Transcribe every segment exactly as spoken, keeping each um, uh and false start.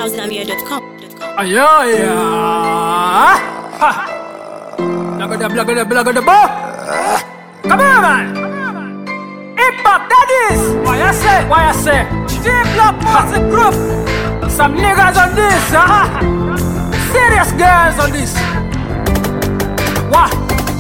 house zambia dot com. Yeah, yeah. Blagada, blagada, blagada, bo. Come on, man. Hip hop, that is. Why I say, why I say. G-Block Music Group. Some niggas on this, huh? Serious girls on this. What?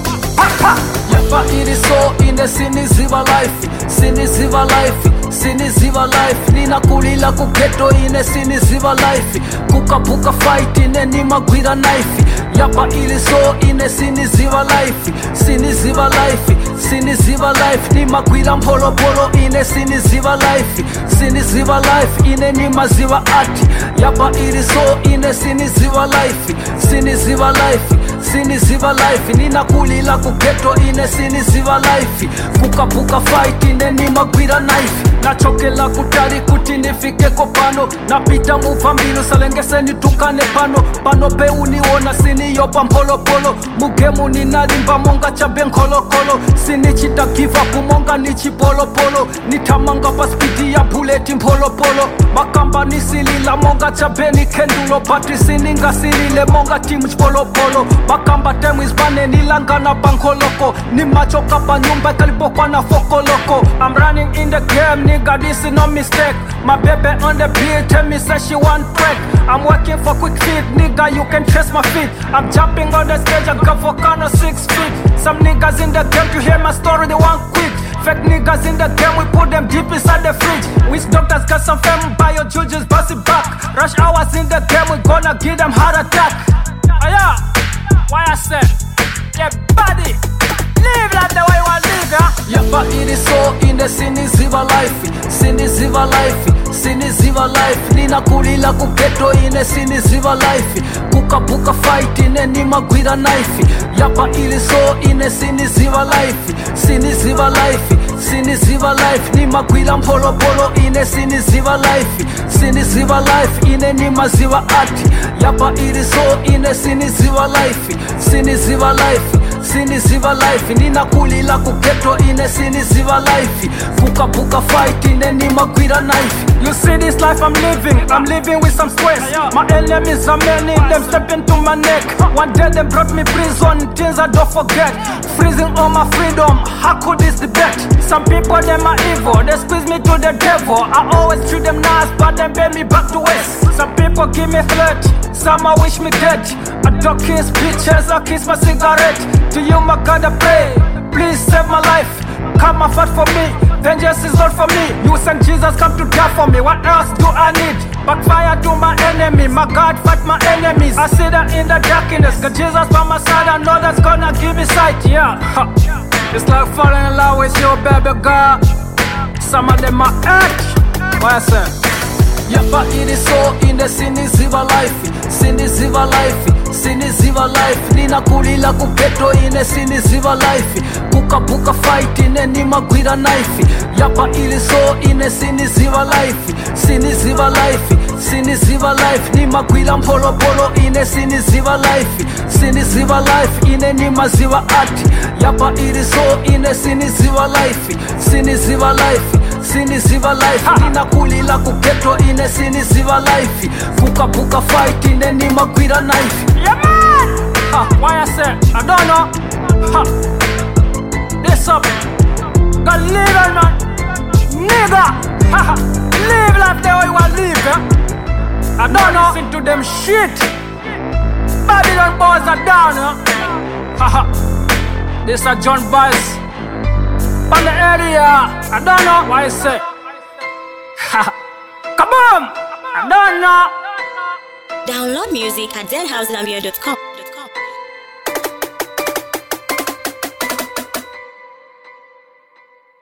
Yapa it is so in the siniziva life, siniziva life, siniziva life. Nina kulila kuketo in the siniziva life. Kuka puka fight in the nima gwira knife. Yapa it is so in the siniziva life, siniziva life, siniziva life. Nima gwira polo polo in the siniziva life, siniziva life in the nima ziva ati. Yapa it is so in the siniziva life, siniziva life, siniziva life. Nina kulila kuketo in a siniziva life. Puka puka fight in a nima gwira knife. Nachokela kutari kuti nifike kopano. Napita muva mbilu salengese nitukane pano. Pano pe uniona sini yopa mpolo polo. Mugemu ninalimba monga chabe nkolo kolo. Sini chita give up monga nichi polo polo. Nitamanga pa speedi ya bullet mpolo polo. Bakamba nisilila monga chabe ni kendulo. Pati sininga silile monga timu chpolo polo. Bakamba temu izbane nilanga na bankoloko. Ni macho kapa nyumba kalipokwa na foko loko. I'm running in the game, nigga, this is no mistake. My baby on the beat, tell me say she want track. I'm working for quick feet, nigga, you can trace my feet. I'm jumping on the stage, I go for corner six feet. Some niggas in the game, to hear my story, they want quit. Fake niggas in the game, we put them deep inside the fridge. Which doctors got some fame, bio judges, bust it back. Rush hours in the game, we gonna give them heart attack. Oh yeah, why I say, yeah, buddy. Live like the way you want to live, yeah? Yapa it is so in the siniziva life, siniziva life, siniziva life. Nina kulila kuketo in the siniziva life. Kuka puka fight in the nima gwira knife. Yapa it is so in the siniziva life, siniziva life, siniziva life. Nima gwira mpolo polo in the siniziva life, siniziva life in the nima ziva ati. Yapa it is so in the siniziva life, siniziva life, siniziva life. Nina kulila kuketo in a siniziva life. Puka puka fight in a nima gwira knife. You see this life I'm living, I'm living with some stress. My enemies are many, them step into my neck. One day they brought me prison, things I don't forget. Freezing all my freedom, how could this be bet? Some people them are evil, they squeeze me to the devil. I always treat them nice, but them pay me back to waste. Some people give me threat, some I wish me dead. I don't kiss bitches, I kiss my cigarette. To you my God I pray, please save my life. Come and fight for me, vengeance is not for me. You send Jesus come to die for me, what else do I need? Backfire to my enemy, my God fight my enemies. I see that in the darkness, got Jesus by my side, I know that's gonna give me sight, yeah. It's like falling in love with your baby girl. Some of them are hurt, what I say? Yapa it is so in the siniziva life, siniziva life, siniziva life. Nina kulila kuketo in the siniziva life. Puka puka fight in the nima gwira knife. Yapa it is so in the siniziva life, siniziva life, siniziva life. Nima gwira mpolo polo in the siniziva life, siniziva life in the nima ziva ati. Yapa it is so in the siniziva life, siniziva life, siniziva life. Nina kulila kuketo in a siniziva life. Puka puka fight in the nima gwira knife. Yeah man! Ha, why I say, I don't know. Ha, this up. Got live it man. Nigga! Ha ha, live life the way you want to live, eh? I don't know. Listen to them shit. Babylon boys are down, eh? Ha ha. This are John Boys. On the area. I don't know why I say. Ha ha. Come on! I don't know. Download music at zen house zambia dot com.